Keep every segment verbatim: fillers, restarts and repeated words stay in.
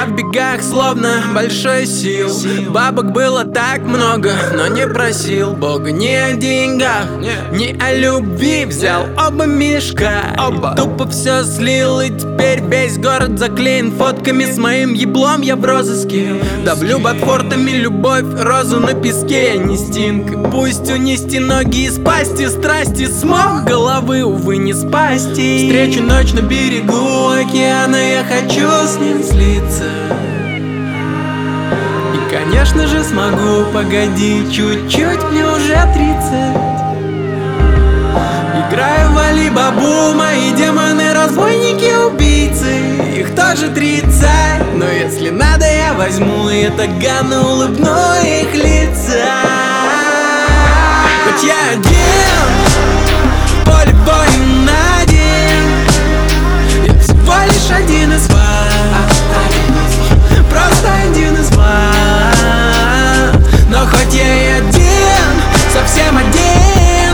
в бегах, словно большой сил. Бабок было так много, но не просил Бога ни о деньгах, ни о любви. Взял оба мешка и тупо все слил. И теперь весь город заклеен фотками с моим еблом. Я в розыске, давлю ботфортами любовь, розу на песке. Я не стинг, пусть унести ноги из пасти. Страсти смог головы, увы, не спасти. Встречу ночь на берегу океана, я хочу с ним слиться. И, конечно же, смогу, погоди чуть-чуть, мне уже тридцать. Играю в Али-Бабу, мои демоны, разбойники, убийцы. Их тоже тридцать, но если надо, я возьму и тагану, улыбну их лица. Хоть я один, в поле воин один, я всего лишь один из вас, просто один из вас. Но хоть я и один, совсем один,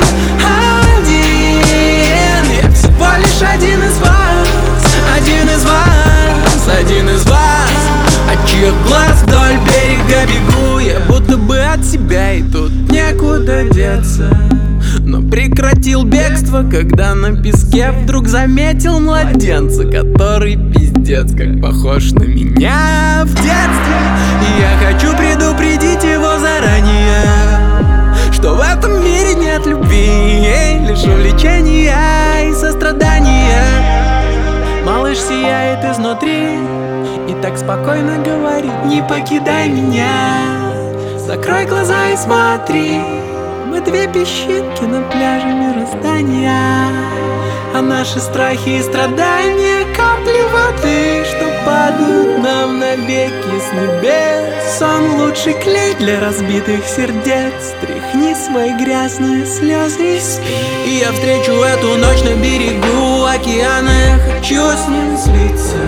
один, я всего лишь один из вас, один из вас, один из вас, от чьих глаз вдоль берега бегу я, будто бы от себя, и тут некуда деться. Но прекратил бегство, когда на песке вдруг заметил младенца, который пиздец как похож на меня в детстве. И я хочу предупредить его заранее, что в этом мире нет любви, лишь увлечения и сострадания. Малыш сияет изнутри и так спокойно говорит: не покидай меня, закрой глаза и смотри. Мы две песчинки на пляже мироздания, а наши страхи и страдания капли воды, что падают нам навеки с небес. Сон лучший клей для разбитых сердец. Тряхни свои грязные слезы и спи. И я встречу эту ночь на берегу океана, я хочу с ним слиться.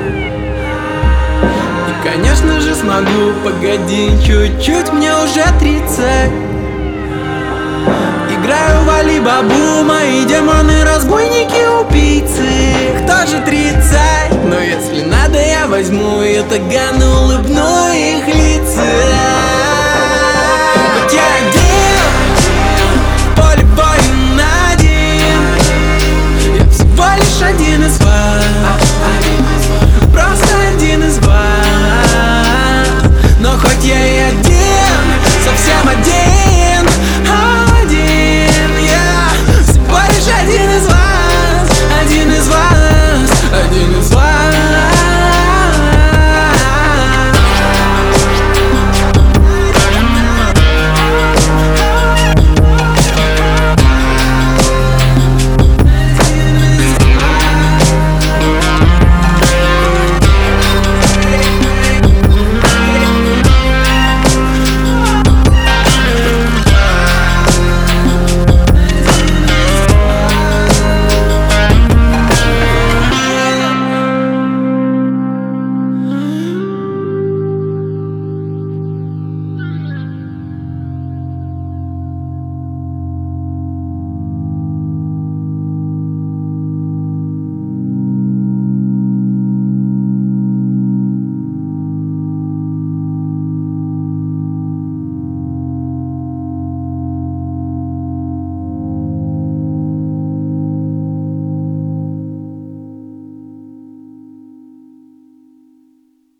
И, конечно же, смогу, погоди чуть-чуть, мне уже тридцать. Играю в Али-Бабу, мои демоны, разбойники, убийцы. Их тоже тридцать, но если надо, я возьму и тагану, улыбну их